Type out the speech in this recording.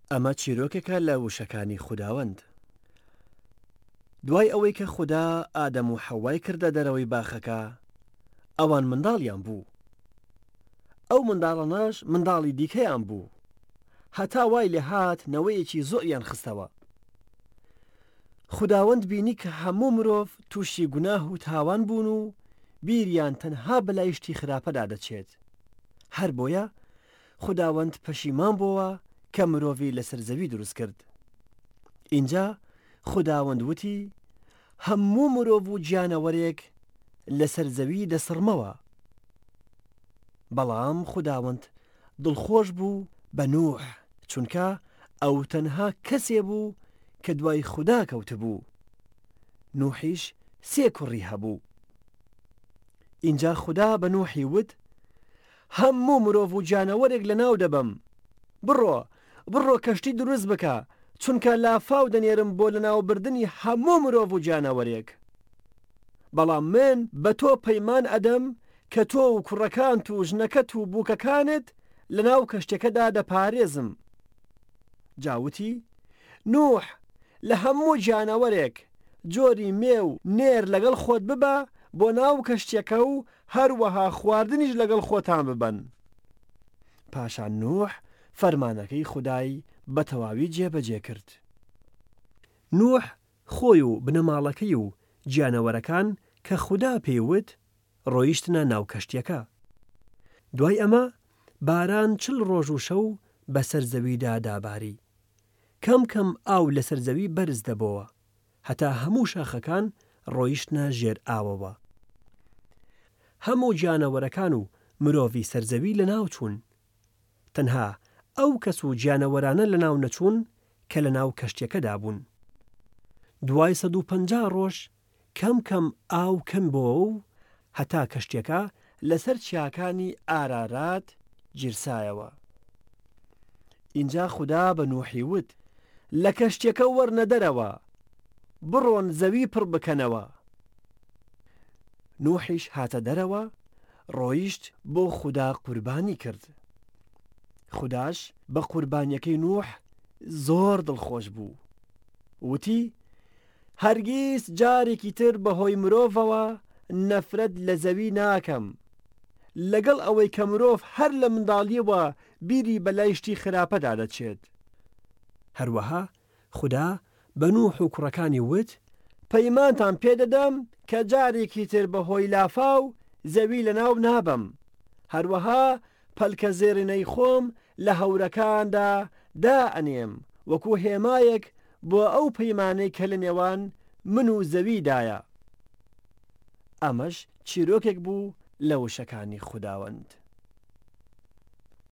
ئەمە چیرۆکێکە لە وشەکانی خوداوەند. دوای ئەوەی کە خوددا ئادەم و حەوای کردە دەرەوەی باخەکە، ئەوان منداڵیان بوو. ئەو منداڵانەش منداڵی دیکەیان بوو، هەتا وای لێ هات نەوەیەکی زۆریان خستەوە. خوداوەند بینی کە هەموو مرۆڤ تووشی گوناه و تاوان بوون و بیریان تەنها بەلای شتی خراپەدا دەچێت. هەر بۆیە خوداوەند پەشیمان بووە کە مرۆڤی لەسەر زەوی دروست کرد. اینجا خوداوەند وتی هەموو مرۆڤ و گیانەوەرێک لەسەر زەوی دەسڕمەوە. بەڵام خوداوەند دڵخۆش بوو بە نوح، چونکە ئەو تەنها کەسێ بوو کە دوای خوددا کەوتبوو. نوحیش 3 کوڕی هەبوو. اینجا خوددا بە نوحی وت هەموو مرۆڤ و گیانەوەرێک لەناو دەبەم. بڕۆ کەشتی دروست بکە، چونکە لافاو دەنێرم بۆ لەناوبردنی هەموو مرۆڤ و گیانەوەرێک. بەڵام من بە تۆ پەیمان ئەدەم کە تۆ و کوڕەکانت و ژنەکەت و بووکەکانت لەناو کەشتەکەدا دەپارێزم. جاوتی نوح لە هەموو گیانەوەرێک جۆری مێ و نێر لەگەڵ خۆت ببە بۆ ناو کەشتێکە و هەروەها خواردنیش لەگەڵ خۆتان ببەن. پاشان نوح فەرمانەکەی خودای بە تەواوی جێبەجێ کرد. نوح خۆی و بنەماڵەکەی و گیانەوەرەکان کە خوددا پێیوت ڕۆیشتنە ناو کەشتیەکە. دوای ئەمە باران 40 ڕۆژ و شەو بەسەر زەویدا داباری. کەم کەم ئاو لەسەر زەوی بەرز دەبەوە، هەتا هەموو شاخەکان ڕۆیشتنە ژێر ئاوەوە. هەموو گیانەوەرەکان و مرۆڤی سەرزەوی لەناو چوون. تەنها ئەو کەس و گیانەوەرانە لەناو نەچوون کە لەناو کەشتیەکەدا بوون. دوای 150 ڕۆژ کەم کەم ئاو کەم بۆ و هەتا کەشتیەکە لەسەر چیاکانی ئارارات گیرسایەوە. اینجا خوددا بە نوحی وت لە کەشتیەکە وەرنە دەرەوە، بڕۆن زەوی پڕ بکەنەوە. نوحیش هاتە دەرەوە، ڕۆیشت بۆ خوددا قوربانی کرد. خودداش بە قوربانیەکەی نوح زۆر دڵخۆش بوو. وتی هەرگیز جارێکی تر بەهۆی مرۆڤەوە نەفرەت لە زەوی ناکەم، لەگەڵ ئەوەی کە مرۆڤ هەر لە منداڵیەوە بیری بەلای شتی خراپەدا دەچێت. هەروەها خوددا بە نوح و کوڕەکانی وت پەیمانتان پێدەدەم کە جارێکی تر بەهۆی لافاو زەوی لەناو نابم. هەروەها پەلکە زێڕینەی خۆم لە هەورەکاندا دائەنێم وەکو هێمایەک بۆ ئەو پەیمانەی کە لە نێوان من و زەویدایە. ئەمەش چیرۆکێک بوو لە وشەکانی خوداوەند.